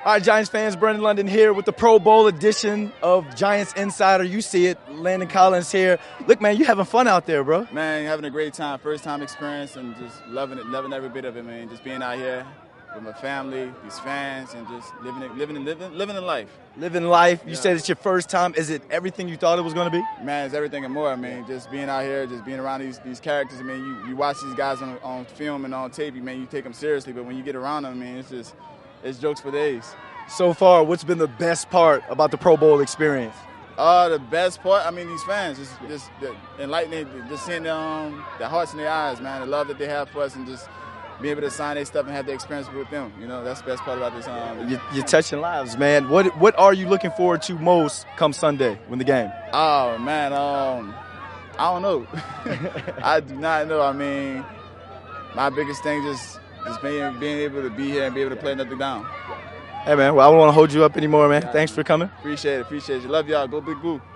All right, Giants fans, Brendan London here with the Pro Bowl edition of Giants Insider. You see it, Landon Collins here. Look, man, you having fun out there, bro. Man, having a great time, first time experience, and just loving it, loving every bit of it, man. Just being out here with my family, these fans, and just living the life. Living life. You said it's your first time. Is it everything you thought it was going to be? Man, it's everything and more. I mean, just being out here, just being around these characters. I mean, you watch these guys on film and on tape, man, you take them seriously. But when you get around them, I mean, it's jokes for days. So far, what's been the best part about the Pro Bowl experience? The best part, I mean, these fans, just enlightening, just seeing the hearts in their eyes, man, the love that they have for us, and just being able to sign their stuff and have the experience with them. You know, that's the best part about this. You're touching lives, man. What are you looking forward to most come Sunday when the game? Oh, man, I don't know. I do not know. I mean, my biggest thing just being able to be here and be able to play nothing down. Hey, man, well, I don't want to hold you up anymore, man. Thanks for coming. Appreciate it. You. Love y'all. Go Big Blue.